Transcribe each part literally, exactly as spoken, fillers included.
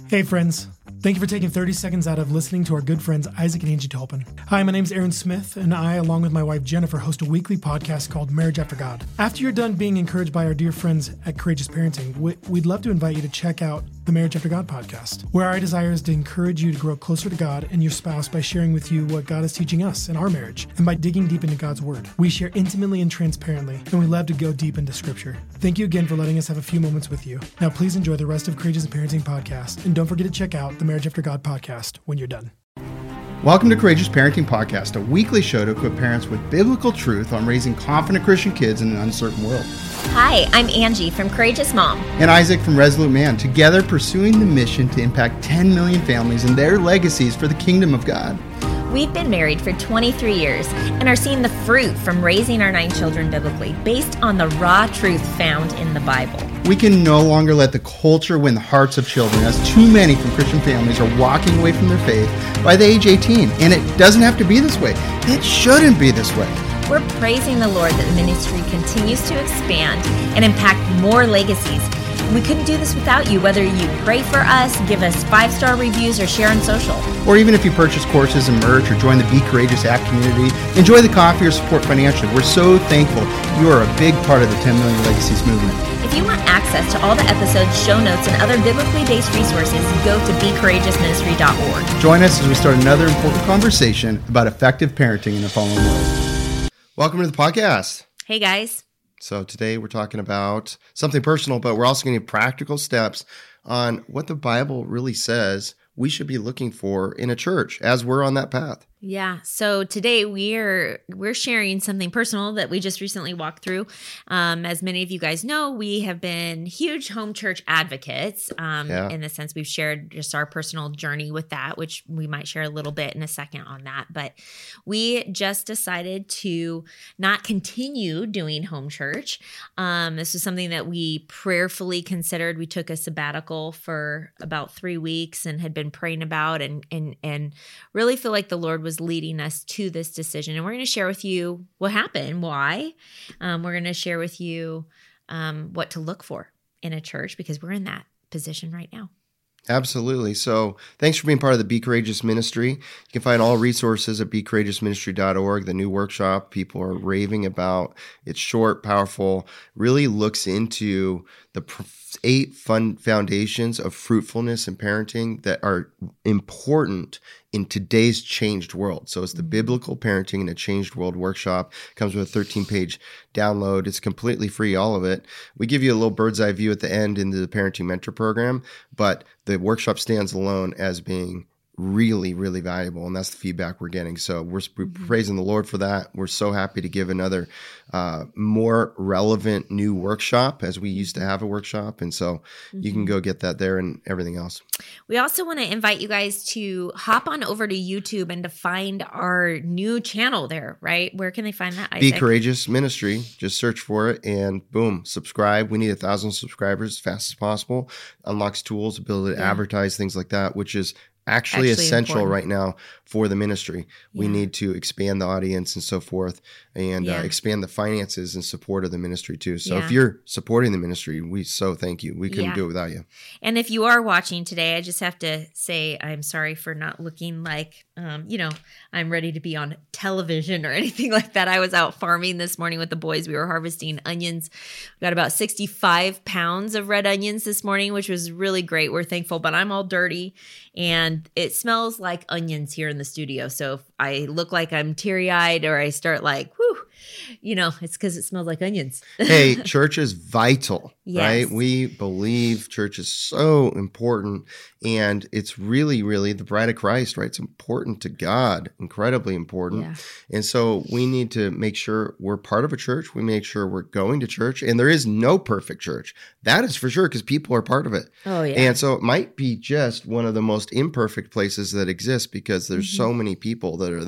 Hey friends, thank you for taking thirty seconds out of listening to our good friends Isaac and Angie Tolpin. Hi, my name is Aaron Smith, and I, along with my wife Jennifer, host a weekly podcast called Marriage After God. After you're done being encouraged by our dear friends at Courageous Parenting, we'd love to invite you to check out the Marriage After God podcast, where our desire is to encourage you to grow closer to God and your spouse by sharing with you what God is teaching us in our marriage, and by digging deep into God's Word. We share intimately and transparently, and we love to go deep into Scripture. Thank you again for letting us have a few moments with you. Now please enjoy the rest of Courageous Parenting podcast, and don't forget to check out the Marriage After God podcast when you're done. Welcome to Courageous Parenting Podcast, a weekly show to equip parents with biblical truth on raising confident Christian kids in an uncertain world. Hi, I'm Angie from Courageous Mom. And Isaac from Resolute Man, together pursuing the mission to impact ten million families and their legacies for the kingdom of God. We've been married for twenty-three years and are seeing the fruit from raising our nine children biblically, based on the raw truth found in the Bible. We can no longer let the culture win the hearts of children, as too many from Christian families are walking away from their faith by the age eighteen. And it doesn't have to be this way. It shouldn't be this way. We're praising the Lord that the ministry continues to expand and impact more legacies. We couldn't do this without you, whether you pray for us, give us five-star reviews, or share on social. Or even if you purchase courses and merch or join the Be Courageous app community, enjoy the coffee or support financially. We're so thankful you are a big part of the ten million Legacies movement. If you want access to all the episodes, show notes, and other biblically based resources, go to be courageous ministry dot org. Join us as we start another important conversation about effective parenting in a fallen world. Welcome to the podcast. Hey, guys. So today we're talking about something personal, but we're also going to give practical steps on what the Bible really says we should be looking for in a church as we're on that path. Yeah. So today we're we're sharing something personal that we just recently walked through. Um, as many of you guys know, we have been huge home church advocates. Um, Yeah. In the sense, we've shared just our personal journey with that, which we might share a little bit in a second on that. But we just decided to not continue doing home church. Um, this was something that we prayerfully considered. We took a sabbatical for about three weeks and had been praying about and and and really feel like the Lord was was leading us to this decision. And we're going to share with you what happened, why. Um, we're going to share with you um, what to look for in a church, because we're in that position right now. Absolutely. So thanks for being part of the Be Courageous Ministry. You can find all resources at be courageous ministry dot org. The new workshop people are raving about. It's short, powerful, really looks into the eight fun foundations of fruitfulness and parenting that are important in today's changed world. So it's the Biblical Parenting in a Changed World workshop. It comes with a thirteen-page download. It's completely free, all of it. We give you a little bird's eye view at the end into the Parenting Mentor Program, but the workshop stands alone as being really, really valuable, and that's the feedback we're getting. So we're, we're praising the Lord for that. We're so happy to give another uh, more relevant new workshop, as we used to have a workshop, and so mm-hmm. you can go get that there and everything else. We also want to invite you guys to hop on over to YouTube and to find our new channel there, right? Where can they find that, Isaac? Be Courageous Ministry. Just search for it and boom, subscribe. We need a thousand subscribers as fast as possible. Unlocks tools, ability to yeah. advertise, things like that, which is Actually, Actually essential important. Right now for the ministry. Yeah. We need to expand the audience and so forth, and yeah. uh, expand the finances in support of the ministry too. So yeah. if you're supporting the ministry, we so thank you. We couldn't yeah. do it without you. And if you are watching today, I just have to say I'm sorry for not looking like, um, you know, I'm ready to be on television or anything like that. I was out farming this morning with the boys. We were harvesting onions. We got about sixty-five pounds of red onions this morning, which was really great. We're thankful, but I'm all dirty and it smells like onions here in the studio. So if I look like I'm teary-eyed or I start like, whew, you know, it's because it smells like onions. Hey, church is vital, yes. right? We believe church is so important, and it's really, really the bride of Christ, right? It's important to God, incredibly important. Yeah. And so we need to make sure we're part of a church. We make sure we're going to church, and there is no perfect church. That is for sure, because people are part of it. Oh, yeah. And so it might be just one of the most imperfect places that exist, because there's mm-hmm. so many people that are there.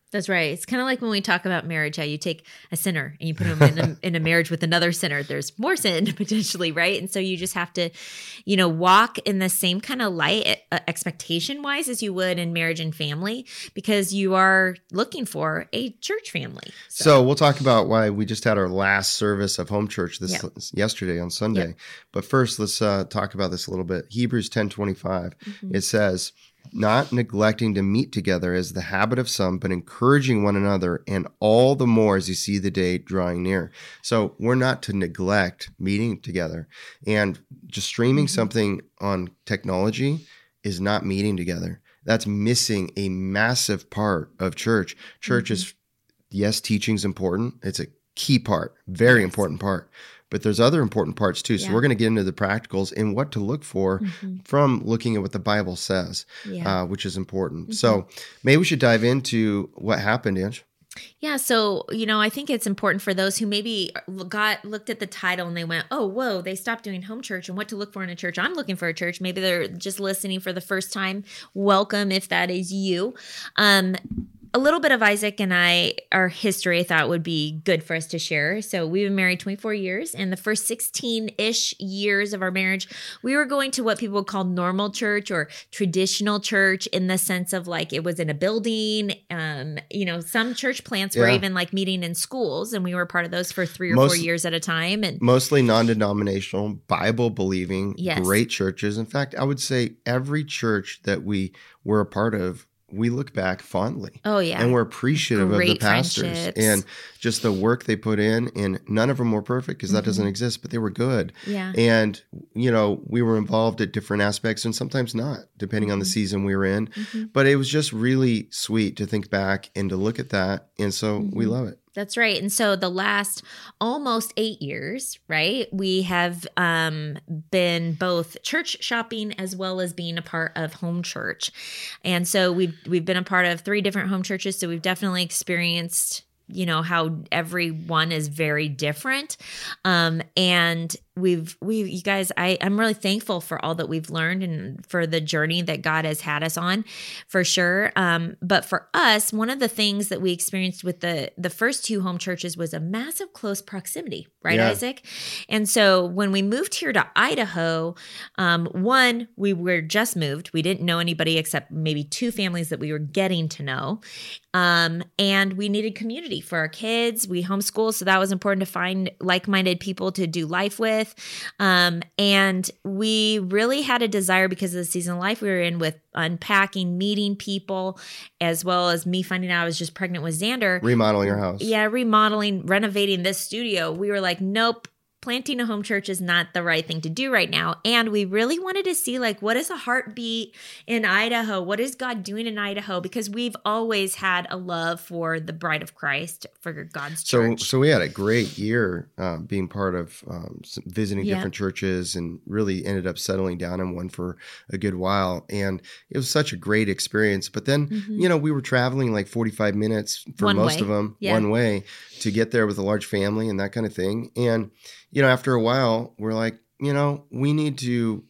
That's right. It's kind of like when we talk about marriage, how you take a sinner and you put him in a, in a marriage with another sinner. There's more sin potentially, right? And so you just have to, you know, walk in the same kind of light uh, expectation wise as you would in marriage and family, because you are looking for a church family. So, so we'll talk about why we just had our last service of home church this yep. yesterday on Sunday. Yep. But first, let's uh, talk about this a little bit. Hebrews ten twenty-five, mm-hmm. It says, not neglecting to meet together as the habit of some, but encouraging one another, and all the more as you see the day drawing near. So we're not to neglect meeting together. And just streaming mm-hmm. something on technology is not meeting together. That's missing a massive part of church. Church mm-hmm. is, yes, teaching's important. It's a key part, very yes. important part. But there's other important parts too. So yeah. we're going to get into the practicals and what to look for mm-hmm. from looking at what the Bible says, yeah. uh, which is important. Mm-hmm. So maybe we should dive into what happened, Ange. Yeah. So, you know, I think it's important for those who maybe got looked at the title and they went, oh, whoa, they stopped doing home church and what to look for in a church. I'm looking for a church. Maybe they're just listening for the first time. Welcome if that is you. Um, A little bit of Isaac and I, our history, I thought would be good for us to share. So we've been married twenty-four years, and the first sixteen-ish years of our marriage, we were going to what people would call normal church or traditional church, in the sense of like it was in a building. Um, you know, some church plants were yeah. even like meeting in schools, and we were part of those for three or Most, four years at a time. And mostly non-denominational, Bible-believing, yes. great churches. In fact, I would say every church that we were a part of, we look back fondly. Oh, yeah. And we're appreciative Great of the pastors and just the work they put in. And none of them were perfect because mm-hmm. that doesn't exist, but they were good. Yeah. And, you know, we were involved at different aspects and sometimes not, depending mm-hmm. on the season we were in. Mm-hmm. But it was just really sweet to think back and to look at that. And so mm-hmm. we love it. That's right. And so the last almost eight years, right, we have um, been both church shopping as well as being a part of home church. And so we've, we've been a part of three different home churches. So we've definitely experienced, you know, how every one is very different. Um, and we've, we, you guys, I, I'm really thankful for all that we've learned and for the journey that God has had us on, for sure. Um, but for us, one of the things that we experienced with the, the first two home churches was a massive close proximity, right, yeah. Isaac? And so when we moved here to Idaho, um, one, we were just moved. We didn't know anybody except maybe two families that we were getting to know. Um, and we needed community for our kids. We homeschool, so that was important to find like-minded people to do life with. Um, and we really had a desire, because of the season of life we were in, with unpacking, meeting people, as well as me finding out I was just pregnant with Xander. Remodeling our house. Yeah, remodeling, renovating this studio. We were like, nope. Planting a home church is not the right thing to do right now. And we really wanted to see, like, what is a heartbeat in Idaho? What is God doing in Idaho? Because we've always had a love for the bride of Christ, for God's church. So so we had a great year uh, being part of um, visiting yeah. different churches, and really ended up settling down in one for a good while. And it was such a great experience. But then, mm-hmm. you know, we were traveling like forty-five minutes for one most way. of them, yeah. one way, to get there with a large family and that kind of thing. And you know, after a while, we're like, you know, we need to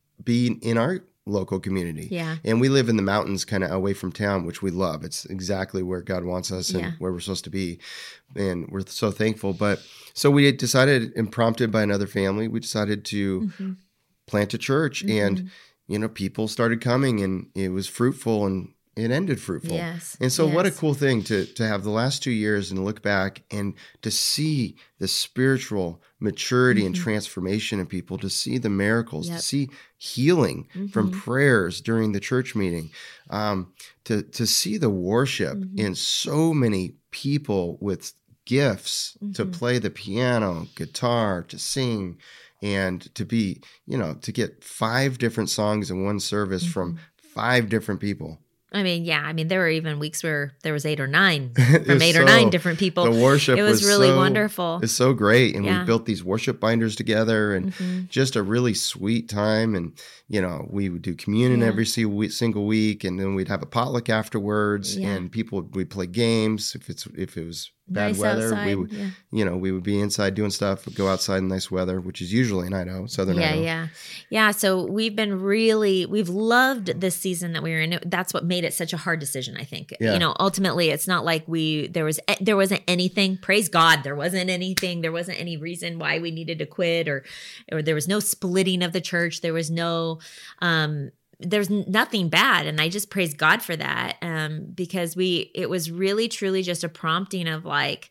be in our local community. Yeah. And we live in the mountains kind of away from town, which we love. It's exactly where God wants us and yeah. where we're supposed to be. And we're so thankful. But so we decided, and prompted by another family, we decided to mm-hmm. plant a church. Mm-hmm. And, you know, people started coming, and it was fruitful, and it ended fruitful. Yes. And so yes. what a cool thing to to have the last two years and look back and to see the spiritual maturity mm-hmm. and transformation in people, to see the miracles, yep. to see healing mm-hmm. from prayers during the church meeting, um, to, to see the worship mm-hmm. in so many people with gifts mm-hmm. to play the piano, guitar, to sing, and to be, you know, to get five different songs in one service mm-hmm. from five different people. I mean, yeah. I mean, there were even weeks where there was eight or nine from eight so, or nine different people. The worship it was, was really so, wonderful. It's so great. And yeah. we built these worship binders together, and mm-hmm. just a really sweet time. And, you know, we would do communion yeah. every single week, and then we'd have a potluck afterwards, yeah. and people, we'd play games if it's, if it was bad Nice weather, outside, we would, yeah. you know, we would be inside doing stuff, we'd go outside in nice weather, which is usually in Idaho, southern yeah, Idaho. yeah, yeah. So we've been really, we've loved this season that we were in. That's what made it such a hard decision, I think. Yeah. You know, ultimately, it's not like we there was there wasn't anything. Praise God, there wasn't anything. There wasn't any reason why we needed to quit, or or there was no splitting of the church. There was no. Um, There's nothing bad. And I just praise God for that. Um, because we, it was really, truly just a prompting of like,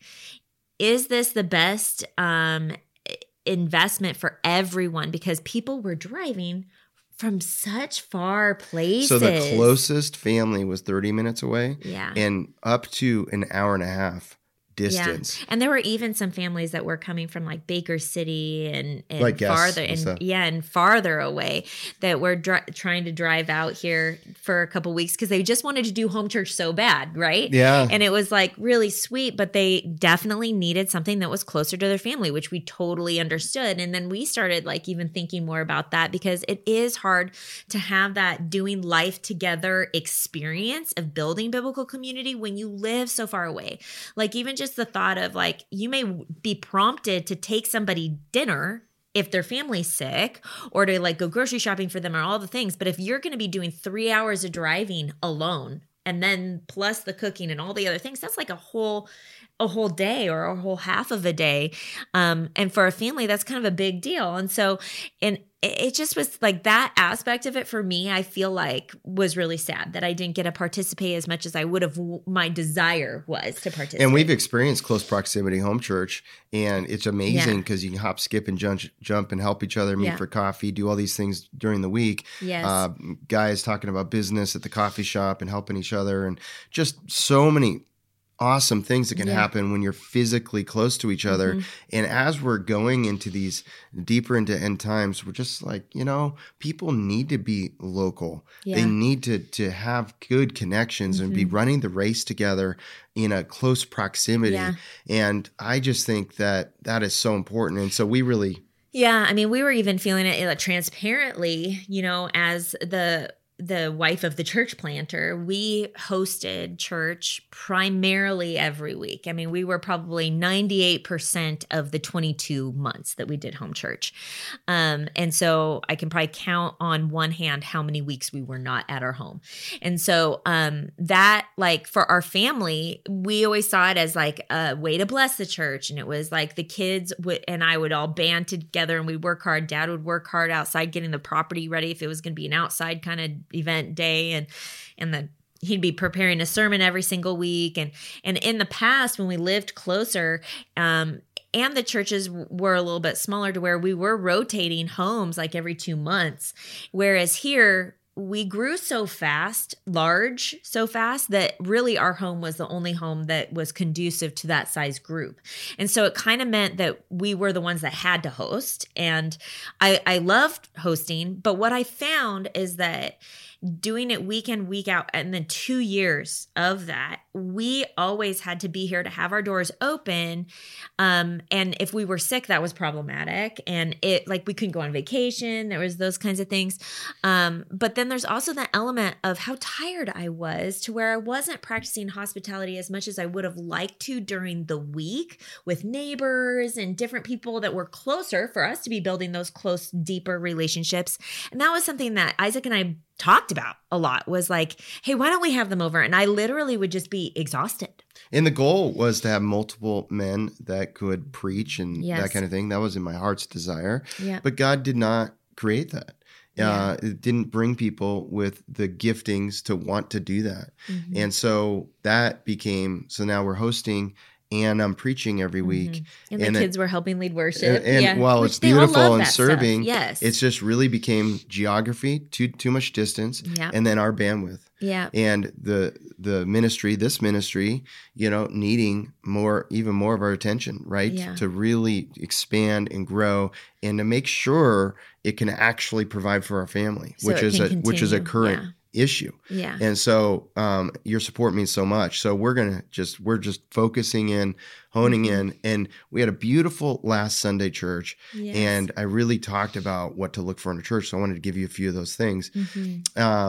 is this the best, um, investment for everyone? Because people were driving from such far places. So the closest family was thirty minutes away, Yeah. and up to an hour and a half distance. Yeah. And there were even some families that were coming from like Baker City and, and Like guests farther and and stuff. yeah, and farther away that were dri- trying to drive out here for a couple weeks because they just wanted to do home church so bad, right? Yeah. And it was like really sweet, but they definitely needed something that was closer to their family, which we totally understood. And then we started like even thinking more about that because it is hard to have that doing life together experience of building biblical community when you live so far away. Like even just the thought of like, you may be prompted to take somebody dinner if their family's sick or to like go grocery shopping for them or all the things. But if you're going to be doing three hours of driving alone and then plus the cooking and all the other things, that's like a whole a whole day or a whole half of a day. Um, and for a family, that's kind of a big deal. And so, and it just was like that aspect of it for me, I feel like was really sad that I didn't get to participate as much as I would have. My desire was to participate. And we've experienced close proximity home church, and it's amazing Yeah. because you can hop, skip, and jump, jump and help each other, meet Yeah. for coffee, do all these things during the week. Yes. Uh, guys talking about business at the coffee shop and helping each other, and just so many awesome things that can Yeah. happen when you're physically close to each other. Mhm. And as we're going into these deeper into end times, we're just like, you know, people need to be local. Yeah. They need to to have good connections and be Mhm. running the race together in a close proximity. Yeah. And I just think that that is so important. And so we really Yeah, I mean, we were even feeling it like, transparently, you know, as the the wife of the church planter, we hosted church primarily every week. I mean, we were probably ninety-eight percent of the twenty-two months that we did home church. Um, and so I can probably count on one hand how many weeks we were not at our home. And so um, that, like, for our family, we always saw it as like a way to bless the church. And it was like the kids would, and I would all band together and we'd work hard. Dad would work hard outside getting the property ready if it was going to be an outside kind of event day, and and the he'd be preparing a sermon every single week. And and in the past, when we lived closer, um and the churches were a little bit smaller to where we were rotating homes like every two months, whereas here we grew so fast, large so fast, that really our home was the only home that was conducive to that size group. And so it kind of meant that we were the ones that had to host. And I, I loved hosting, but what I found is that doing it week in, week out, and then two years of that, we always had to be here to have our doors open. Um, and if we were sick, that was problematic. And it, like, we couldn't go on vacation. There was those kinds of things. Um, but then there's also that element of how tired I was, to where I wasn't practicing hospitality as much as I would have liked to during the week with neighbors and different people that were closer for us to be building those close, deeper relationships. And that was something that Isaac and I talked about a lot, was like, hey, why don't we have them over? And I literally would just be exhausted. And the goal was to have multiple men that could preach and Yes. that kind of thing. That was in my heart's desire. Yeah. But God did not create that. Yeah. Uh, it didn't bring people with the giftings to want to do that. Mhm. And so that became, so now we're hosting and I'm preaching every week. Mhm. And the And it- kids were helping lead worship. And, and yeah. while Which it's they all beautiful love and that stuff. serving, Yes. it's just really became geography, too too much distance, Yeah. and then our bandwidth. Yeah. And the the ministry, this ministry, you know, needing more, even more of our attention, right? Yeah. To really expand and grow, and to make sure it can actually provide for our family, So which it is a can which is a continue. current issue. Yeah. And so um, your support means so much. So we're gonna just we're just focusing in, honing Mhm. in, and we had a beautiful last Sunday church, Yes. and I really talked about what to look for in a church. So I wanted to give you a few of those things. Mhm. Um,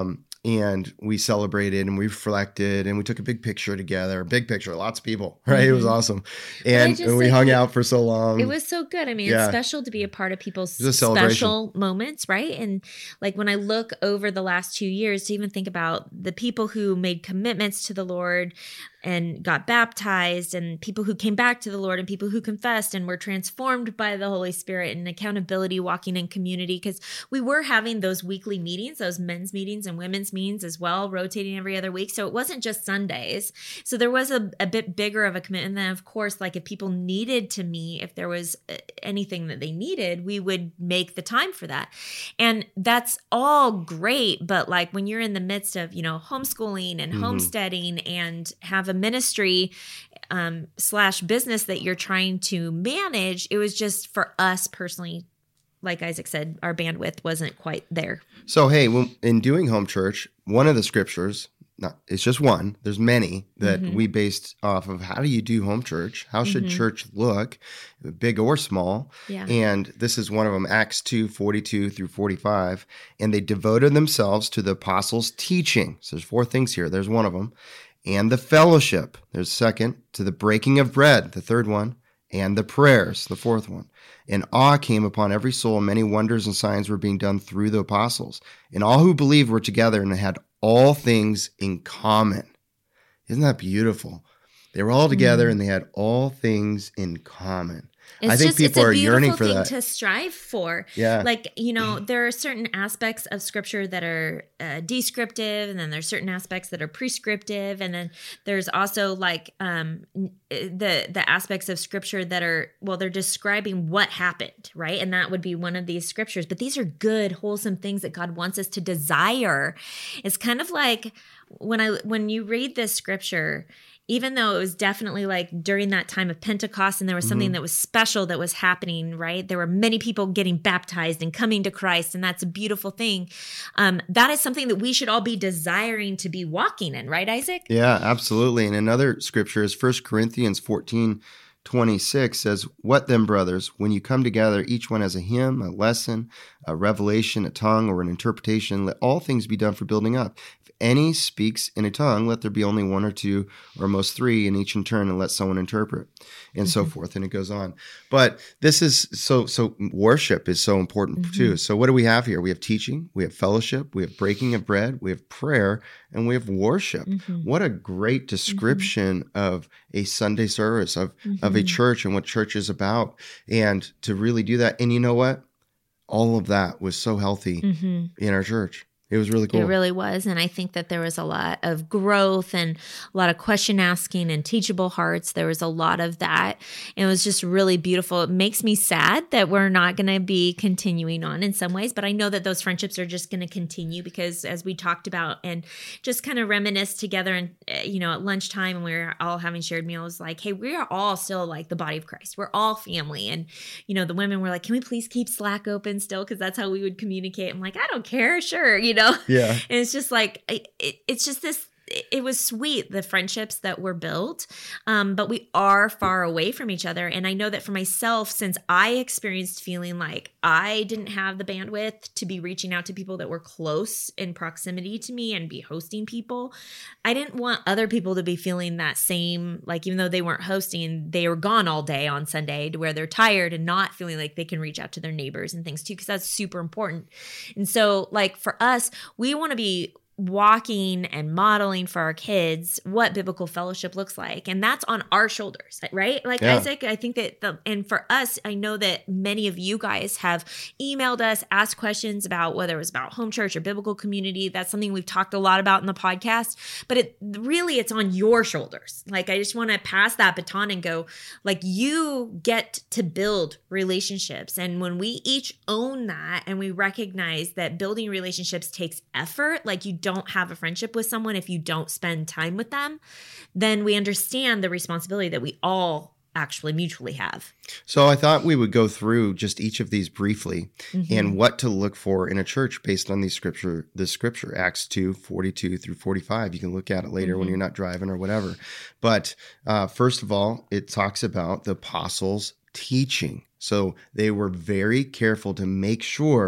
and we celebrated and we reflected and we took a big picture together, big picture, lots of people, right? Mm-hmm. It was awesome. And, just, and we like, hung out for so long. It was so good. I mean, yeah. It's special to be a part of people's celebration. Special moments, right? And like when I look over the last two years to even think about the people who made commitments to the Lord and got baptized, and people who came back to the Lord, and people who confessed and were transformed by the Holy Spirit, and accountability, walking in community, because we were having those weekly meetings, those men's meetings and women's meetings as well, rotating every other week. So it wasn't just Sundays. So there was a, a bit bigger of a commitment. And then, of course, like if people needed to meet, if there was anything that they needed, we would make the time for that. And that's all great. But like when you're in the midst of, you know, homeschooling and mm-hmm. homesteading and have a ministry um, slash business that you're trying to manage, it was just for us personally, like Isaac said, our bandwidth wasn't quite there. So, hey, when, in doing home church, one of the scriptures, not, it's just one, there's many that mm-hmm. we based off of how do you do home church? How should mm-hmm. church look, big or small? Yeah. And this is one of them, Acts two, forty-two through forty-five. And they devoted themselves to the apostles' teaching. So there's four things here. There's one of them. And the fellowship, there's second, to the breaking of bread, the third one, and the prayers, the fourth one. And awe came upon every soul, and many wonders and signs were being done through the apostles. And all who believed were together and had all things in common. Isn't that beautiful? They were all together mm. and they had all things in common. It's I think just, people it's a are yearning for thing that. To strive for. Yeah. Like, you know, there are certain aspects of scripture that are uh, descriptive, and then there's certain aspects that are prescriptive. And then there's also like um, the, the aspects of scripture that are, well, they're describing what happened, right? And that would be one of these scriptures. But these are good, wholesome things that God wants us to desire. It's kind of like when I, when you read this scripture, even though it was definitely like during that time of Pentecost and there was something mm-hmm. that was special that was happening, right? There were many people getting baptized and coming to Christ, and that's a beautiful thing. Um, that is something that we should all be desiring to be walking in, right, Isaac? Yeah, absolutely. And another scripture is First Corinthians fourteen twenty-six says, "What then, brothers, when you come together, each one has a hymn, a lesson, a revelation, a tongue, or an interpretation, let all things be done for building up. If any speaks in a tongue, let there be only one or two, or most three, and each in turn, and let someone interpret," and mm-hmm. so forth. And it goes on. But this is so, so worship is so important mm-hmm. too. So what do we have here? We have teaching, we have fellowship, we have breaking of bread, we have prayer, and we have worship. Mm-hmm. What a great description mm-hmm. of a Sunday service, of, mm-hmm. of a church and what church is about. And to really do that. And you know what? All of that was so healthy mm-hmm. in our church. It was really cool. It really was. And I think that there was a lot of growth and a lot of question asking and teachable hearts. There was a lot of that. And it was just really beautiful. It makes me sad that we're not going to be continuing on in some ways, but I know that those friendships are just going to continue because as we talked about and just kind of reminisce together and, you know, at lunchtime and we were all having shared meals, like, hey, we are all still like the body of Christ. We're all family. And, you know, the women were like, can we please keep Slack open still? Because that's how we would communicate. I'm like, I don't care. Sure. You know? Yeah. And it's just like, it, it's just this, it was sweet, the friendships that were built, um, but we are far away from each other. And I know that for myself, since I experienced feeling like I didn't have the bandwidth to be reaching out to people that were close in proximity to me and be hosting people, I didn't want other people to be feeling that same, like even though they weren't hosting, they were gone all day on Sunday to where they're tired and not feeling like they can reach out to their neighbors and things too, because that's super important. And so like for us, we want to be walking and modeling for our kids what biblical fellowship looks like. And that's on our shoulders, right? Like yeah. Isaac, I think that, the, and for us, I know that many of you guys have emailed us, asked questions about whether it was about home church or biblical community. That's something we've talked a lot about in the podcast, but it really, it's on your shoulders. Like, I just want to pass that baton and go, like, you get to build relationships. And when we each own that and we recognize that building relationships takes effort, like you don't have a friendship with someone if you don't spend time with them, then we understand the responsibility that we all actually mutually have. So I thought we would go through just each of these briefly mm-hmm. and what to look for in a church based on these scripture, this scripture, Acts two, forty-two through forty-five. You can look at it later mm-hmm. when you're not driving or whatever. But uh, first of all, it talks about the apostles' teaching. So they were very careful to make sure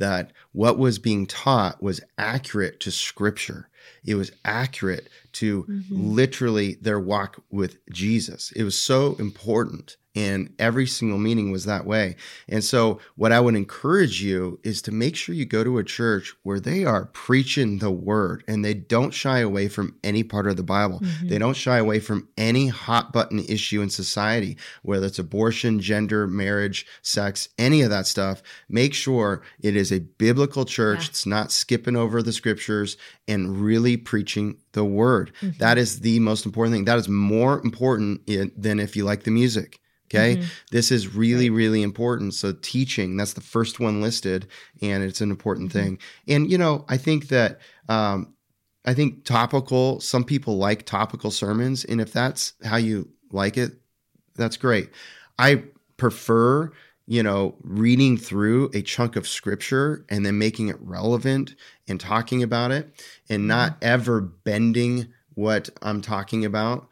that what was being taught was accurate to Scripture. It was accurate to mm-hmm. literally their walk with Jesus. It was so important. And every single meeting was that way. And so what I would encourage you is to make sure you go to a church where they are preaching the word and they don't shy away from any part of the Bible. Mm-hmm. They don't shy away from any hot button issue in society, whether it's abortion, gender, marriage, sex, any of that stuff. Make sure it is a biblical church. Yeah. It's not skipping over the scriptures and really preaching the word. Mm-hmm. That is the most important thing. That is more important than if you like the music. Okay. Mm-hmm. This is really, right. really important. So teaching, that's the first one listed, and it's an important mm-hmm. thing. And, you know, I think that, um, I think topical, some people like topical sermons. And if that's how you like it, that's great. I prefer, you know, reading through a chunk of scripture and then making it relevant and talking about it and not mm-hmm. ever bending what I'm talking about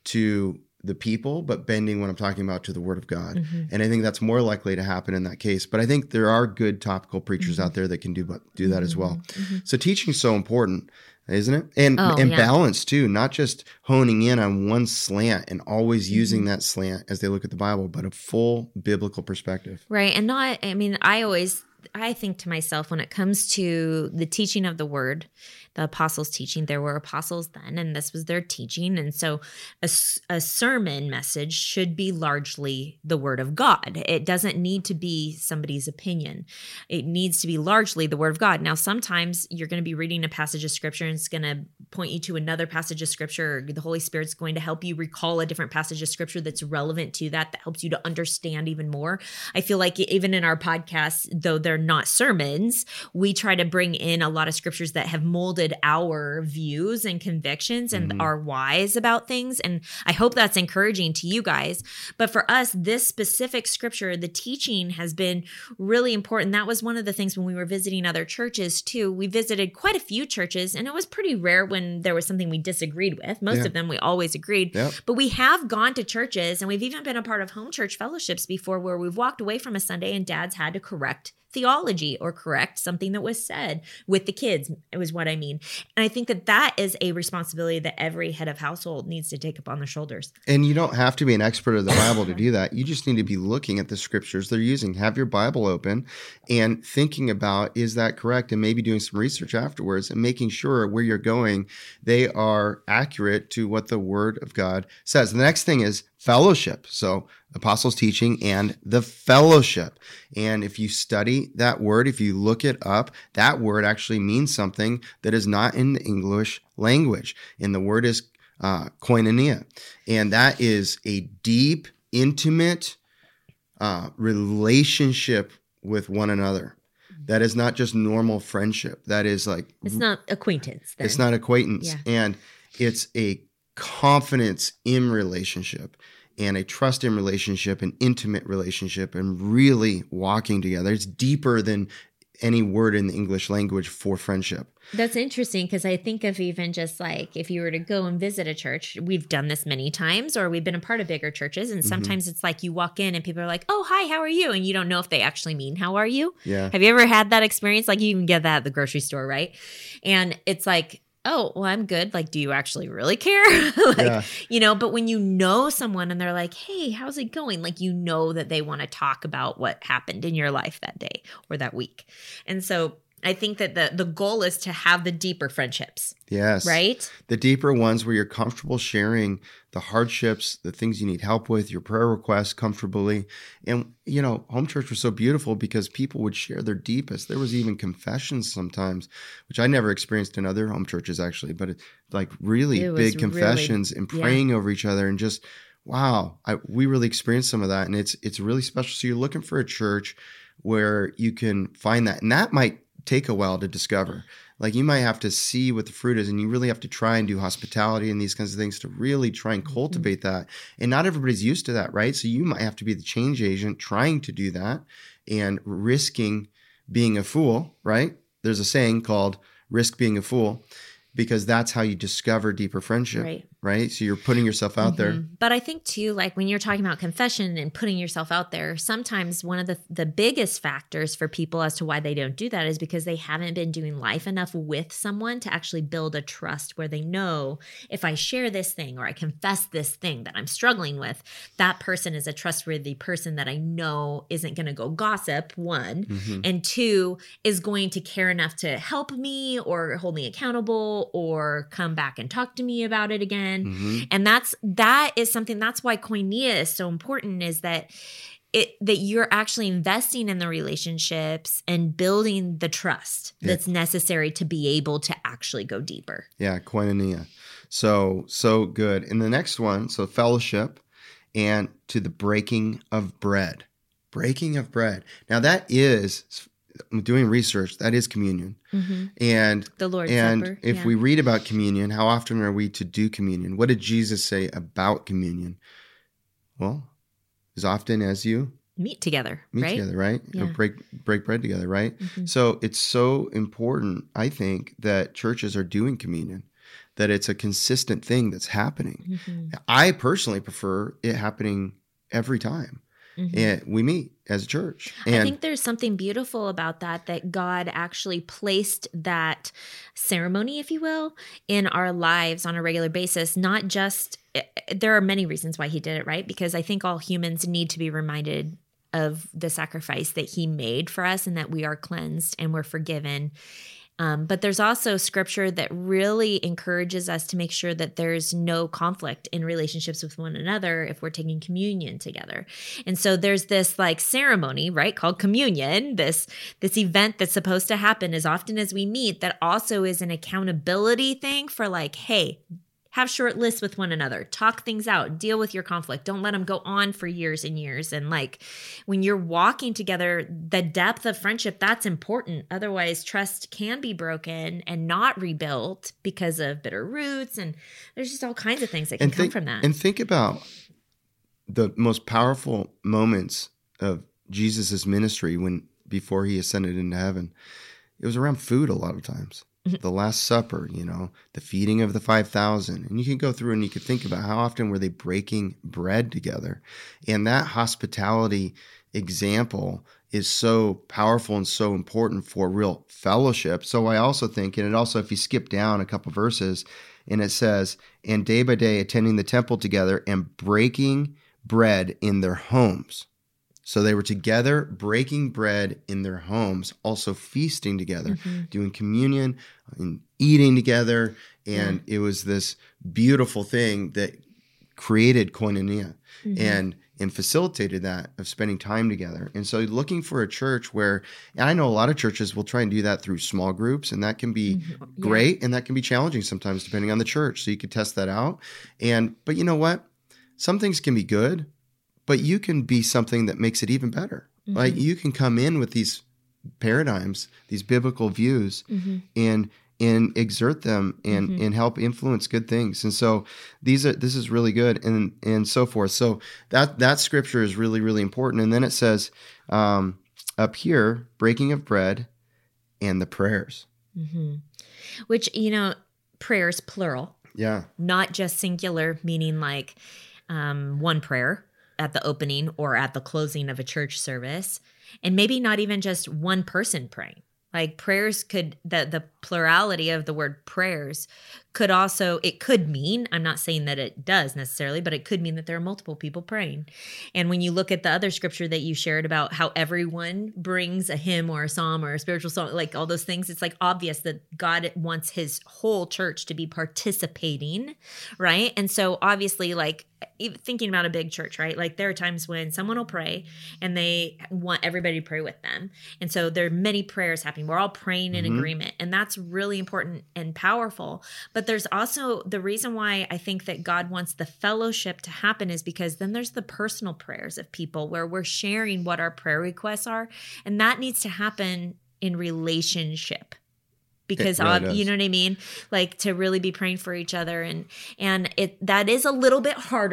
to the people, but bending what I'm talking about to the word of God. Mm-hmm. And I think that's more likely to happen in that case. But I think there are good topical preachers mm-hmm. out there that can do, do that mm-hmm. as well. Mm-hmm. So teaching is so important, isn't it? And, oh, and yeah. balance too, not just honing in on one slant and always mm-hmm. using that slant as they look at the Bible, but a full biblical perspective. Right. And not, I mean, I always, I think to myself when it comes to the teaching of the word, the apostles' teaching, there were apostles then, and this was their teaching. And so a, a sermon message should be largely the word of God. It doesn't need to be somebody's opinion. It needs to be largely the word of God. Now, sometimes you're going to be reading a passage of scripture and it's going to point you to another passage of scripture. Or the Holy Spirit's going to help you recall a different passage of scripture that's relevant to that, that helps you to understand even more. I feel like even in our podcasts, though they're not sermons, we try to bring in a lot of scriptures that have molded our views and convictions and mm-hmm. are wise about things. And I hope that's encouraging to you guys. But for us, this specific scripture, the teaching has been really important. That was one of the things when we were visiting other churches too. We visited quite a few churches, and it was pretty rare when there was something we disagreed with. Most yeah. of them we always agreed. Yep. But we have gone to churches, and we've even been a part of home church fellowships before where we've walked away from a Sunday and dads had to correct theology or correct something that was said with the kids. It was what I mean. And I think that that is a responsibility that every head of household needs to take upon their shoulders. And you don't have to be an expert of the Bible to do that. You just need to be looking at the scriptures they're using. Have your Bible open and thinking about, is that correct? And maybe doing some research afterwards and making sure where you're going, they are accurate to what the word of God says. And the next thing is fellowship. So apostles' teaching and the fellowship. And if you study that word, if you look it up, that word actually means something that is not in the English language. And the word is uh, koinonia. And that is a deep, intimate uh, relationship with one another. That is not just normal friendship. That is like... It's not acquaintance. Then. It's not acquaintance. Yeah. And it's a confidence in relationship and a trust in relationship, an intimate relationship, and really walking together. It's deeper than any word in the English language for friendship. That's interesting because I think of even just like if you were to go and visit a church, we've done this many times or we've been a part of bigger churches. And sometimes mm-hmm. it's like you walk in and people are like, oh, hi, how are you? And you don't know if they actually mean, how are you? Yeah. Have you ever had that experience? Like you even get that at the grocery store, right? And it's like, oh, well, I'm good. Like, do you actually really care? like, yeah. you know, but when you know someone and they're like, hey, how's it going? Like, you know that they want to talk about what happened in your life that day or that week. And so I think that the, the goal is to have the deeper friendships. Yes. Right? The deeper ones where you're comfortable sharing the hardships, the things you need help with, your prayer requests comfortably. And, you know, home church was so beautiful because people would share their deepest. There was even confessions sometimes, which I never experienced in other home churches actually, but it, like really big confessions really, and praying yeah. over each other and just, wow, I, we really experienced some of that. And it's it's really special. So you're looking for a church where you can find that. And that might take a while to discover. Like you might have to see what the fruit is and you really have to try and do hospitality and these kinds of things to really try and cultivate mm-hmm. that. And not everybody's used to that, right? So you might have to be the change agent trying to do that and risking being a fool, right? There's a saying called risk being a fool because that's how you discover deeper friendship, right? right? So you're putting yourself out there. But I think too, like when you're talking about confession and putting yourself out there, sometimes one of the, the biggest factors for people as to why they don't do that is because they haven't been doing life enough with someone to actually build a trust where they know if I share this thing or I confess this thing that I'm struggling with, that person is a trustworthy person that I know isn't going to go gossip, one, Mm-hmm. and two, is going to care enough to help me or hold me accountable or come back and talk to me about it again. Mm-hmm. And that's that is something that's why koinonia is so important, is that it that you're actually investing in the relationships and building the trust Yeah. that's necessary to be able to actually go deeper. Yeah, koinonia. So, so good. And the next one, so fellowship and to the breaking of bread. Breaking of bread. Now that is, I'm doing research, that is communion. Mm-hmm. And The Lord's and Supper. if yeah. we read about communion, how often are we to do communion? What did Jesus say about communion? Well, as often as you meet together, meet right? together, right? Yeah. Or break break bread together, right? Mhm. So it's so important, I think, that churches are doing communion, that it's a consistent thing that's happening. Mhm. I personally prefer it happening every time. Mhm. And we meet as a church. And I think there's something beautiful about that, that God actually placed that ceremony, if you will, in our lives on a regular basis. Not just, there are many reasons why he did it, right? Because I think all humans need to be reminded of the sacrifice that he made for us and that we are cleansed and we're forgiven. Um, but there's also scripture that really encourages us to make sure that there's no conflict in relationships with one another if we're taking communion together. And so there's this like ceremony, right, called communion, this this event that's supposed to happen as often as we meet, that also is an accountability thing for like, hey, have short lists with one another, talk things out, deal with your conflict. Don't let them go on for years and years. And like when you're walking together, the depth of friendship, that's important. Otherwise, trust can be broken and not rebuilt because of bitter roots. And there's just all kinds of things that can and come think, from that. And think about the most powerful moments of Jesus's ministry when before he ascended into heaven. It was around food a lot of times. The Last Supper, you know, the feeding of the five thousand. And you can go through and you can think about how often were they breaking bread together. And that hospitality example is so powerful and so important for real fellowship. So I also think, and it also, if you skip down a couple verses, and it says, and day by day attending the temple together and breaking bread in their homes. So they were together breaking bread in their homes, also feasting together, Mm-hmm. doing communion and eating together. And Yeah. it was this beautiful thing that created koinonia Mhm. and, and facilitated that of spending time together. And so looking for a church where, and I know a lot of churches will try and do that through small groups, and that can be Mhm. Yeah. great. And that can be challenging sometimes depending on the church. So you could test that out. And, but you know what? Some things can be good, but you can be something that makes it even better. Mhm. Like you can come in with these paradigms, these biblical views, Mhm. and and exert them and Mhm. and help influence good things. And so these are this is really good, and and so forth. So that that scripture is really really important. And then it says um, up here, breaking of bread and the prayers. Mhm. Which, you know, prayers plural, Yeah. not just singular, meaning like um, one prayer at the opening or at the closing of a church service, and maybe not even just one person praying. Like prayers could, the the plurality of the word prayers could also, it could mean, I'm not saying that it does necessarily, but it could mean that there are multiple people praying. And when you look at the other scripture that you shared about how everyone brings a hymn or a psalm or a spiritual song, like all those things, it's like obvious that God wants his whole church to be participating, right? And so obviously, like even thinking about a big church, right? Like there are times when someone will pray and they want everybody to pray with them. And so there are many prayers happening. We're all praying in Mhm. agreement, and that's really important and powerful. But there's also the reason why I think that God wants the fellowship to happen is because then there's the personal prayers of people where we're sharing what our prayer requests are. And that needs to happen in relationship. Because really ob- does. you know what I mean? Like to really be praying for each other. And and it that is a little bit harder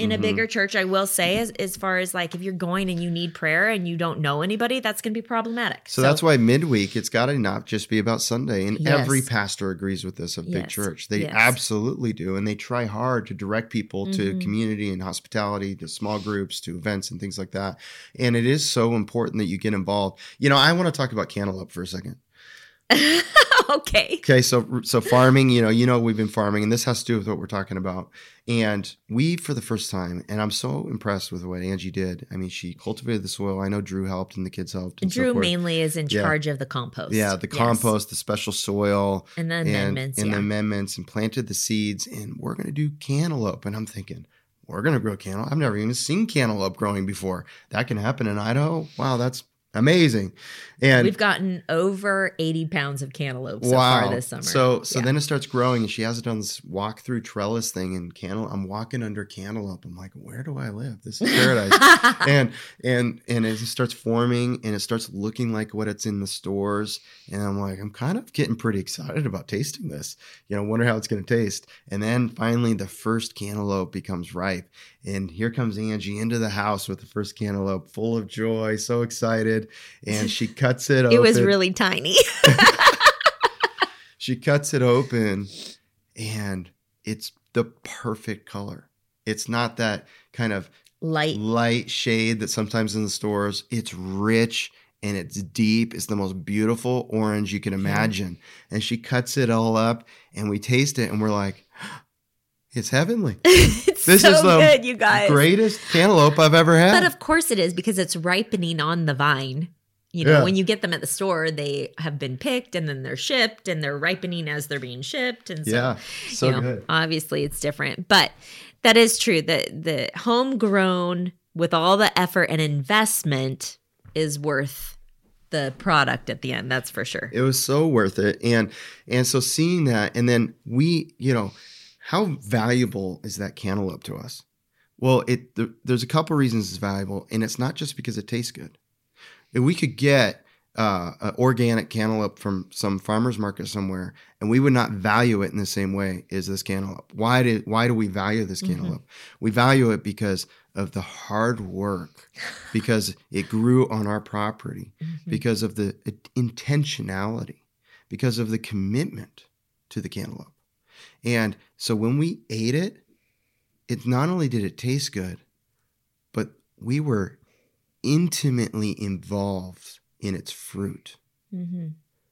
in Mhm. a bigger church, I will say, as, as far as like if you're going and you need prayer and you don't know anybody, that's going to be problematic. So, that's why midweek, it's got to not just be about Sunday. And Yes. every pastor agrees with this of big Yes. church. They Yes. absolutely do. And they try hard to direct people to Mhm. community and hospitality, to small groups, to events and things like that. And it is so important that you get involved. You know, I want to talk about Cantaloupe for a second. Okay. Okay, so so farming, you know, you know we've been farming, and this has to do with what we're talking about. And we, for the first time, and I'm so impressed with what Angie did. I mean, she cultivated the soil. I know Drew helped, and the kids helped. And Drew so forth. mainly is in Yeah. charge of the compost. Yeah, the Yes. compost, the special soil, And the and, amendments. and yeah. the amendments, and planted the seeds. And we're going to do cantaloupe. And I'm thinking, we're going to grow cantaloupe. I've never even seen cantaloupe growing before. That can happen in Idaho. Wow, that's amazing. And We've gotten over eighty pounds of cantaloupe so wow. far this summer. So so Yeah. then it starts growing, and she has it on this walk through trellis thing, and cantaloupe. I'm walking under cantaloupe. I'm like, where do I live? This is paradise. and and and it starts forming, and it starts looking like what it's in the stores. And I'm like, I'm kind of getting pretty excited about tasting this. You know, wonder how it's going to taste. And then finally, the first cantaloupe becomes ripe, and here comes Angie into the house with the first cantaloupe, full of joy, so excited, and she cuts it open. It was really tiny. She cuts it open, and it's the perfect color. It's not that kind of Light. light shade that sometimes in the stores. It's rich and it's deep. It's the most beautiful orange you can imagine. And she cuts it all up, and we taste it, and we're like, it's heavenly. It's This so is the good, you guys. Greatest cantaloupe I've ever had. But of course it is, because it's ripening on the vine. You know, Yeah. when you get them at the store, they have been picked and then they're shipped, and they're ripening as they're being shipped. And so, yeah, so you know, good. obviously it's different. But that is true. The the homegrown with all the effort and investment is worth the product at the end. That's for sure. It was so worth it. And and so seeing that, and then we, you know, how valuable is that cantaloupe to us? Well, it th- there's a couple reasons it's valuable, and it's not just because it tastes good. If we could get uh, an organic cantaloupe from some farmer's market somewhere, and we would not value it in the same way as this cantaloupe. Why do why do we value this cantaloupe? Mm-hmm. We value it because of the hard work, because it grew on our property, mm-hmm. because of the intentionality, because of the commitment to the cantaloupe. And so when we ate it, it not only did it taste good, but we were intimately involved in its fruit. Mm-hmm.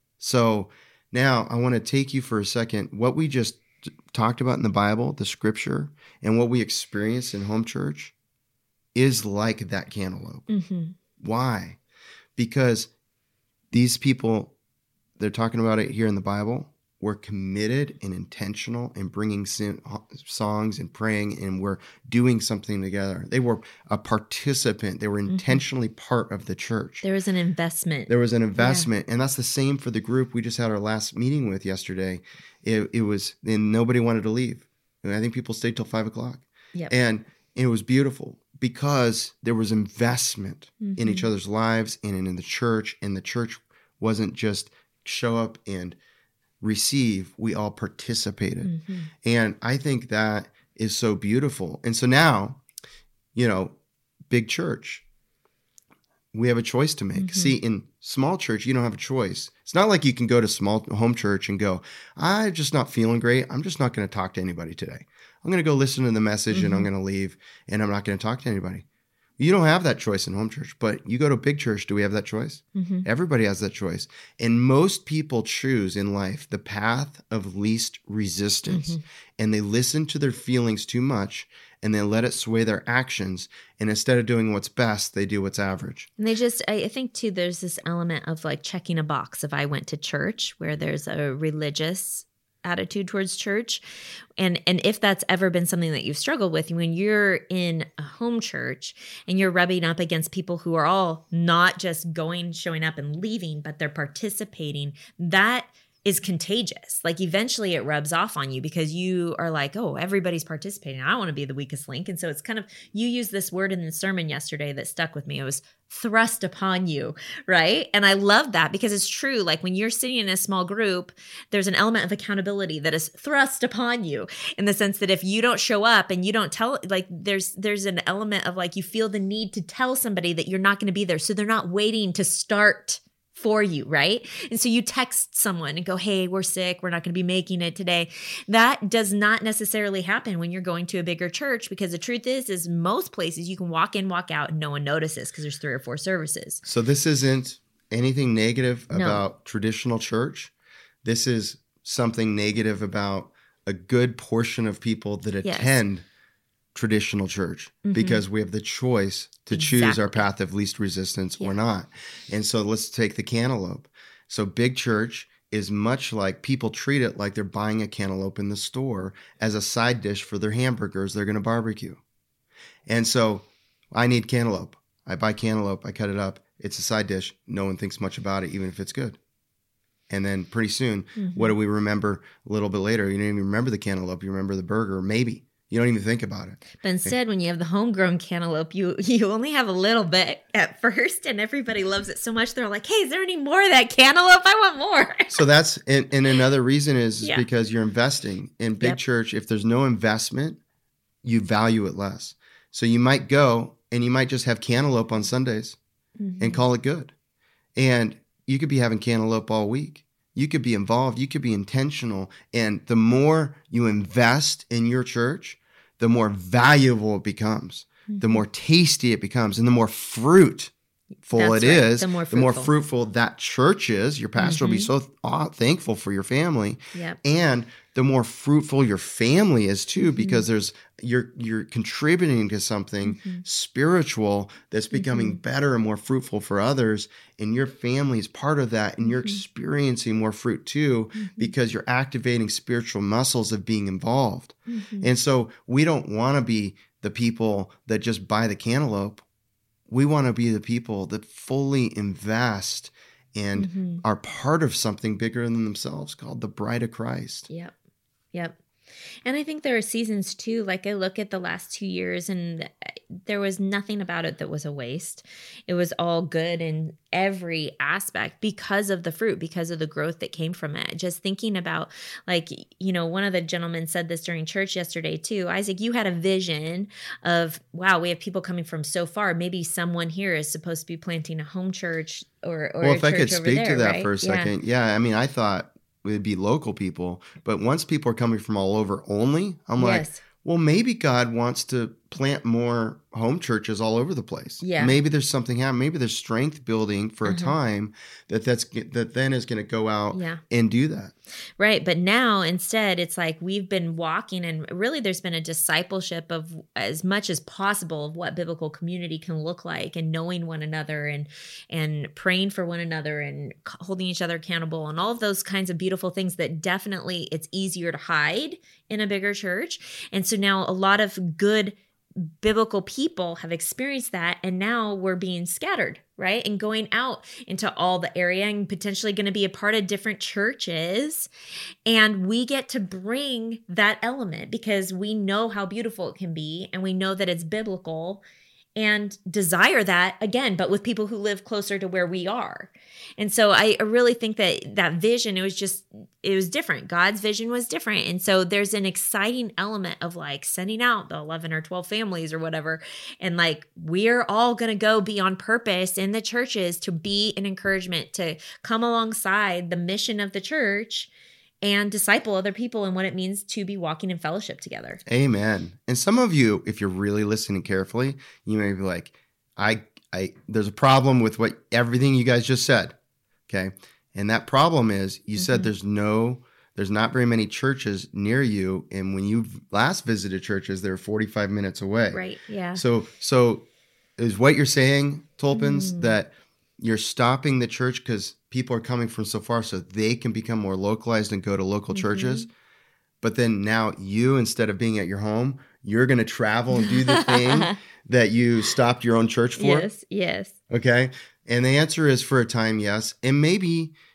So now I want to take you for a second. What we just t- talked about in the Bible, the scripture, and what we experience in home church is like that cantaloupe. Mm-hmm. Why? Because these people, they're talking about it here in the Bible, were committed and intentional in bringing sin, songs and praying, and were doing something together. They were a participant. They were intentionally mm-hmm. part of the church. There was an investment. There was an investment. Yeah. And that's the same for the group we just had our last meeting with yesterday. It, it was, and nobody wanted to leave. And I think people stayed till five o'clock. Yep. And it was beautiful because there was investment mm-hmm. in each other's lives and in, in the church. And the church wasn't just show up and receive, we all participated. Mm-hmm. And I think that is so beautiful. And so now, you know, big church, we have a choice to make. Mm-hmm. See, in small church, you don't have a choice. It's not like you can go to small home church and go, I'm just not feeling great. I'm just not going to talk to anybody today. I'm going to go listen to the message mm-hmm. and I'm going to leave and I'm not going to talk to anybody. You don't have that choice in home church, but you go to a big church. Do we have that choice? Mm-hmm. Everybody has that choice. And most people choose in life the path of least resistance. Mm-hmm. And they listen to their feelings too much and they let it sway their actions. And instead of doing what's best, they do what's average. And they just, I think too, there's this element of like checking a box. If I went to church where there's a religious attitude towards church. And and if that's ever been something that you've struggled with, when you're in a home church and you're rubbing up against people who are all not just going, showing up and leaving, but they're participating, that is contagious. Like eventually it rubs off on you because you are like, oh, everybody's participating. I don't want to be the weakest link. And so it's kind of, you used this word in the sermon yesterday that stuck with me. It was thrust upon you, right? And I love that because it's true. Like when you're sitting in a small group, there's an element of accountability that is thrust upon you in the sense that if you don't show up and you don't tell, like there's, there's an element of like, you feel the need to tell somebody that you're not going to be there. So they're not waiting to start for you, right? And so you text someone and go, hey, we're sick. We're not going to be making it today. That does not necessarily happen when you're going to a bigger church because the truth is, is most places you can walk in, walk out and no one notices because there's three or four services. So this isn't anything negative No. about traditional church. This is something negative about a good portion of people that Yes. attend traditional church Mhm. because we have the choice to choose our Exactly. path of least resistance Yeah. or not. And so let's take the cantaloupe. So big church is much like people treat it like they're buying a cantaloupe in the store as a side dish for their hamburgers they're going to barbecue. And so I need cantaloupe. I buy cantaloupe. I cut it up. It's a side dish. No one thinks much about it, even if it's good. And then pretty soon, Mhm. what do we remember a little bit later? You don't even remember the cantaloupe. You remember the burger, maybe. You don't even think about it. But instead, when you have the homegrown cantaloupe, you you only have a little bit at first, and everybody loves it so much. They're like, hey, is there any more of that cantaloupe? I want more. So that's, and, and another reason is, is Yeah. because you're investing in big Yep. church. If there's no investment, you value it less. So you might go and you might just have cantaloupe on Sundays Mhm. and call it good. And you could be having cantaloupe all week. You could be involved. You could be intentional. And the more you invest in your church, the more valuable it becomes, the more tasty it becomes, and the more fruitful That's it right. is, The more the more fruitful. fruitful that church is. Your pastor will be Mhm. so aw- thankful for your family. Yep. And the more fruitful your family is too, Mhm. because there's you're you're contributing to something Mhm. spiritual that's becoming Mhm. better and more fruitful for others, and your family is part of that, and you're Mhm. experiencing more fruit too Mhm. because you're activating spiritual muscles of being involved. Mhm. And so we don't want to be the people that just buy the cantaloupe. We want to be the people that fully invest and Mhm. are part of something bigger than themselves called the bride of Christ. Yep. Yep. And I think there are seasons too. Like I look at the last two years and there was nothing about it that was a waste. It was all good in every aspect because of the fruit, because of the growth that came from it. Just thinking about like, you know, one of the gentlemen said this during church yesterday too. Isaac, you had a vision of, wow, we have people coming from so far. Maybe someone here is supposed to be planting a home church or, or Well, a if I church could over speak there, to that right? for a Yeah. second. Yeah. I mean, I thought it would be local people, but once people are coming from all over only, I'm like, Yes. well, maybe God wants to plant more home churches all over the place. Yeah. Maybe there's something happening. Maybe there's strength building for a Uh-huh. time that that's that then is going to go out Yeah. and do that. Right. But now instead, it's like we've been walking and really there's been a discipleship of as much as possible of what biblical community can look like and knowing one another and and praying for one another and c- holding each other accountable and all of those kinds of beautiful things that definitely it's easier to hide in a bigger church. And so now a lot of good biblical people have experienced that and now we're being scattered, right? And going out into all the area and potentially going to be a part of different churches. And we get to bring that element because we know how beautiful it can be and we know that it's biblical and desire that again, but with people who live closer to where we are. And so I really think that that vision, it was just, it was different. God's vision was different. And so there's an exciting element of like sending out the eleven or twelve families or whatever. And like, we're all going to go be on purpose in the churches to be an encouragement, to come alongside the mission of the church and disciple other people and what it means to be walking in fellowship together. Amen. And some of you, if you're really listening carefully, you may be like, I, I, there's a problem with what everything you guys just said. Okay. And that problem is you said Mhm. there's no, there's not very many churches near you. And when you last visited churches, they're forty-five minutes away. Right. Yeah. So, so is what you're saying, Tolpins, Mm. that you're stopping the church because people are coming from so far so they can become more localized and go to local Mhm. churches? But then now you, instead of being at your home, you're going to travel and do the thing that you stopped your own church for? Yes. Yes. Okay. And the answer is for a time, yes. And maybe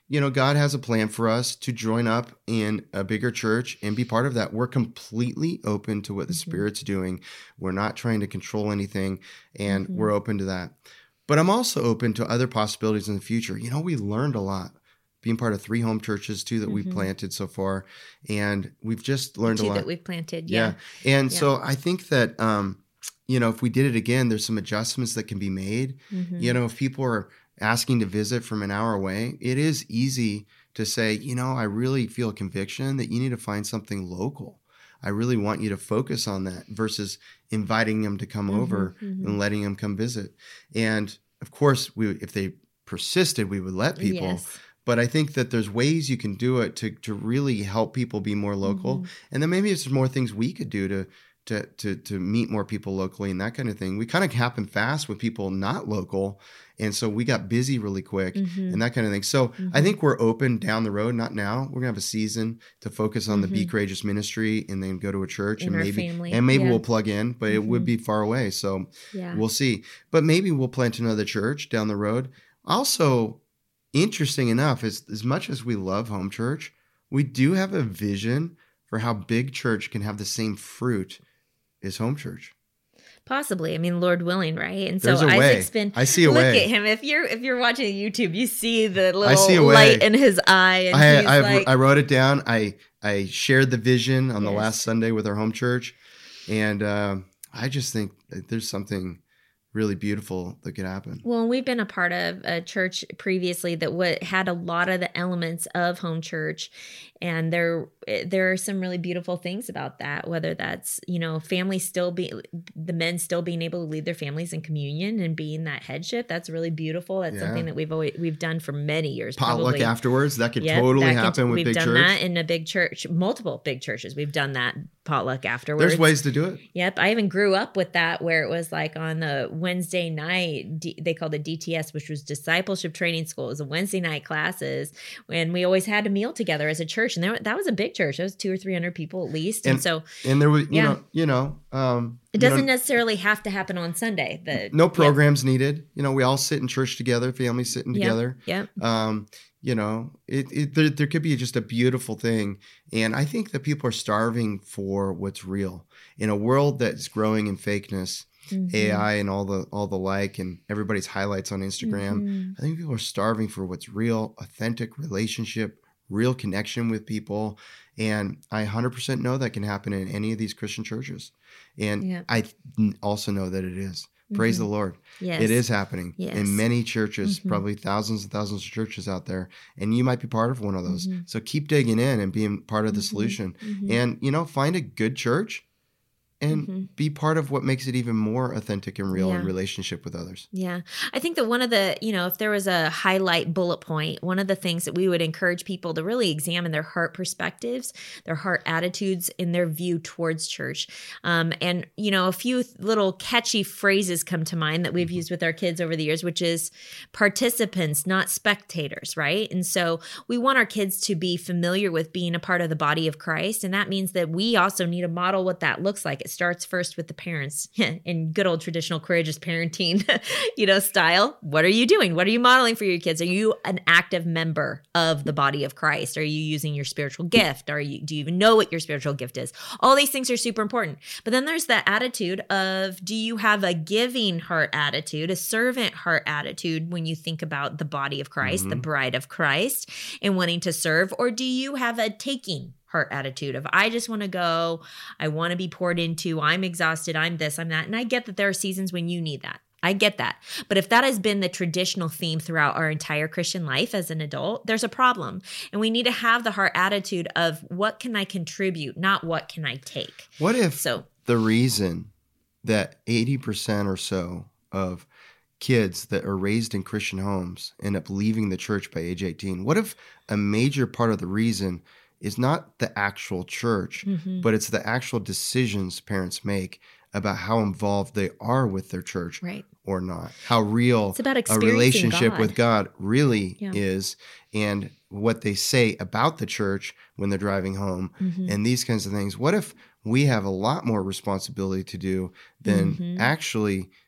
you know, God has a plan for us to join up in a bigger church and be part of that. We're completely open to what the Mm-hmm. Spirit's doing. We're not trying to control anything, and Mm-hmm. we're open to that. But I'm also open to other possibilities in the future. You know, we learned a lot being part of three home churches, two that we've Mhm. planted so far, and we've just learned Two a lot. that we've planted. Yeah. Yeah. And Yeah. so I think that, um, you know, if we did it again, there's some adjustments that can be made. Mhm. You know, if people are asking to visit from an hour away, it is easy to say, you know, I really feel a conviction that you need to find something local. I really want you to focus on that versus inviting them to come Mhm, over mhm. and letting them come visit. And of course, we if they persisted, we would let people. Yes. But I think that there's ways you can do it to to really help people be more local. Mhm. And then maybe there's more things we could do to to to to meet more people locally and that kind of thing. We kind of happen fast with people not local. And so we got busy really quick Mhm. and that kind of thing. So I Mhm. think we're open down the road, not now. We're gonna have a season to focus on the Be Mhm. Courageous ministry and then go to a church In and our maybe family. and maybe Yeah. we'll plug in, but it would Mhm. be far away. So Yeah. we'll see. But maybe we'll plant another church down the road. Also, interesting enough, as, as much as we love home church, we do have a vision for how big church can have the same fruit as home church. Possibly. I mean, Lord willing, right? And There's so a way. Isaac's been. I see a look way. at him. If you're if you're watching YouTube, you see the little I see a way. light in his eye, and I, he's I, like, I wrote it down. I, I shared the vision on the Yes. last Sunday with our home church. And um, I just think that there's something really beautiful that could happen. Well, we've been a part of a church previously that w- had a lot of the elements of home church, and there there are some really beautiful things about that. Whether that's, you know, families still be the men still being able to lead their families in communion and being that headship. That's really beautiful. That's Yeah. something that we've always we've done for many years. Potluck probably. afterwards, that could Yep, totally that can- happen with we've big done church. that in a big church, multiple big churches. We've done that potluck afterwards. There's ways to do it. Yep, I even grew up with that, where it was like on the Wednesday night, D- they called it D T S, which was Discipleship Training School. It was a Wednesday night classes, and we always had a meal together as a church, and there, that was a big church. It was two or three hundred people at least, and, And- so And there was, you Yeah. know, you know, um, it you know, doesn't necessarily have to happen on Sunday. The no programs needed. You know, we all sit in church together, families sitting Yep. together. Yep. Um, you know, it, it there, there could be just a beautiful thing. And I think that people are starving for what's real in a world that's growing in fakeness, Mhm. A I and all the all the like, and everybody's highlights on Instagram. Mhm. I think people are starving for what's real, authentic relationship, real connection with people. And I one hundred percent know that can happen in any of these Christian churches. And Yeah. I th- also know that it is. Praise Mhm. the Lord. Yes. It is happening Yes. in many churches, Mhm. probably thousands and thousands of churches out there. And you might be part of one of those. Mhm. So keep digging in and being part of the Mhm. solution. Mhm. And, you know, find a good church and Mhm. be part of what makes it even more authentic and real in Yeah. relationship with others. Yeah. I think that one of the, you know, if there was a highlight bullet point, one of the things that we would encourage people to really examine their heart perspectives, their heart attitudes, and their view towards church. Um, and, you know, a few th- little catchy phrases come to mind that we've used with our kids over the years, which is participants, not spectators, right? And so we want our kids to be familiar with being a part of the body of Christ. And that means that we also need to model what that looks like. It starts first with the parents in good old traditional courageous parenting, you know, style. What are you doing? What are you modeling for your kids? Are you an active member of the body of Christ? Are you using your spiritual gift? Are you, do you even know what your spiritual gift is? All these things are super important. But then there's the attitude of, do you have a giving heart attitude, a servant heart attitude when you think about the body of Christ, the Mhm. bride of Christ, and wanting to serve? Or do you have a taking heart attitude of, I just want to go, I want to be poured into, I'm exhausted, I'm this, I'm that. And I get that there are seasons when you need that. I get that. But if that has been the traditional theme throughout our entire Christian life as an adult, there's a problem. And we need to have the heart attitude of, what can I contribute, not what can I take? What if So, the reason that eighty percent or so of kids that are raised in Christian homes end up leaving the church by age eighteen? What if a major part of the reason is not the actual church, mhm. but it's the actual decisions parents make about how involved they are with their church Right. or not, how real It's about a experiencing relationship God. with God really Yeah. is, and what they say about the church when they're driving home, Mhm. and these kinds of things. What if we have a lot more responsibility to do than Mhm. actually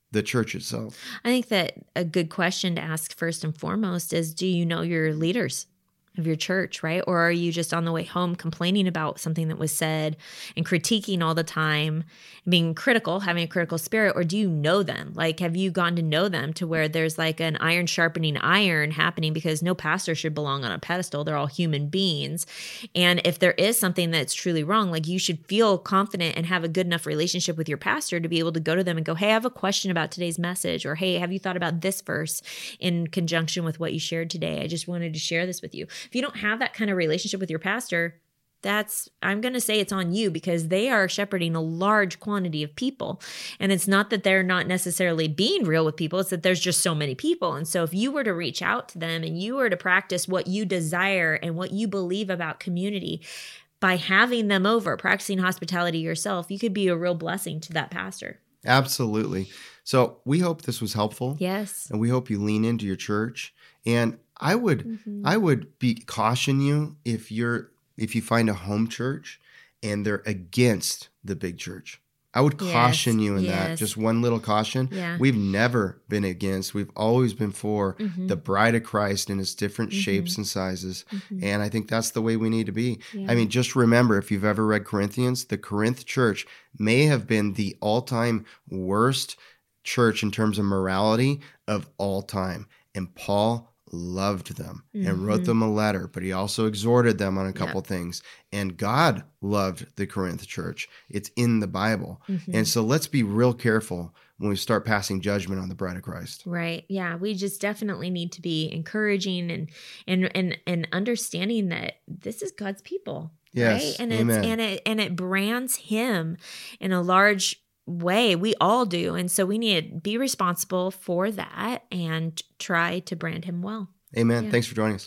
the church itself? I think that a good question to ask first and foremost is, do you know your leaders of your church, right? Or are you just on the way home complaining about something that was said and critiquing all the time, being critical, having a critical spirit? Or do you know them? Like, have you gone to know them to where there's like an iron sharpening iron happening? Because no pastor should belong on a pedestal. They're all human beings. And if there is something that's truly wrong, like, you should feel confident and have a good enough relationship with your pastor to be able to go to them and go, hey, I have a question about today's message. Or, hey, have you thought about this verse in conjunction with what you shared today? I just wanted to share this with you. If you don't have that kind of relationship with your pastor, that's, I'm going to say it's on you, because they are shepherding a large quantity of people. And it's not that they're not necessarily being real with people. It's that there's just so many people. And so if you were to reach out to them and you were to practice what you desire and what you believe about community by having them over, practicing hospitality yourself, you could be a real blessing to that pastor. Absolutely. So we hope this was helpful. Yes. And we hope you lean into your church. And I would, mm-hmm. I would be caution you if you're, if you find a home church and they're against the big church. I would caution yes. you in yes. that. Just one little caution. Yeah. We've never been against. We've always been for mm-hmm. the bride of Christ in its different mm-hmm. shapes and sizes. Mm-hmm. And I think that's the way we need to be. Yeah. I mean, just remember, if you've ever read Corinthians, the Corinth church may have been the all-time worst church in terms of morality of all time. And Paul loved them and mm-hmm. wrote them a letter, but he also exhorted them on a couple yep. things. And God loved the Corinth church. It's in the Bible. Mm-hmm. And so let's be real careful when we start passing judgment on the bride of Christ. Right. Yeah. We just definitely need to be encouraging and and and, and understanding that this is God's people. Yes. Right? And Amen. it's and it and it brands him in a large way. We all do. And so we need to be responsible for that and try to brand him well. Amen. Yeah. Thanks for joining us.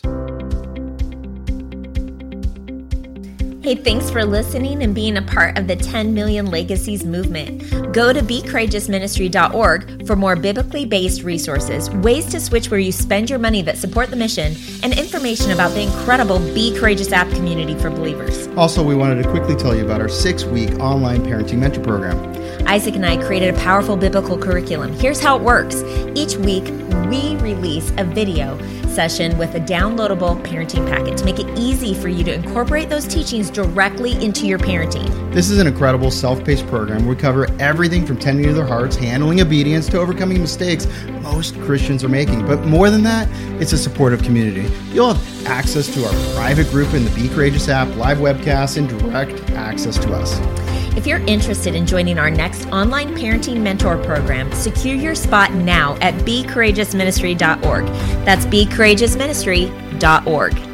Hey, thanks for listening and being a part of the ten million Legacies movement. Go to be courageous ministry dot org for more biblically based resources, ways to switch where you spend your money that support the mission, and information about the incredible Be Courageous app community for believers. Also, we wanted to quickly tell you about our six-week online parenting mentor program. Isaac and I created a powerful biblical curriculum. Here's how it works. Each week, we release a video session with a downloadable parenting packet to make it easy for you to incorporate those teachings directly into your parenting. This is an incredible self-paced program. We cover everything from tending to their hearts, handling obedience, to overcoming mistakes most Christians are making. But more than that, it's a supportive community. You'll have access to our private group in the Be Courageous app, live webcasts, and direct access to us. If you're interested in joining our next online parenting mentor program, secure your spot now at be courageous ministry dot org. That's be courageous ministry dot org.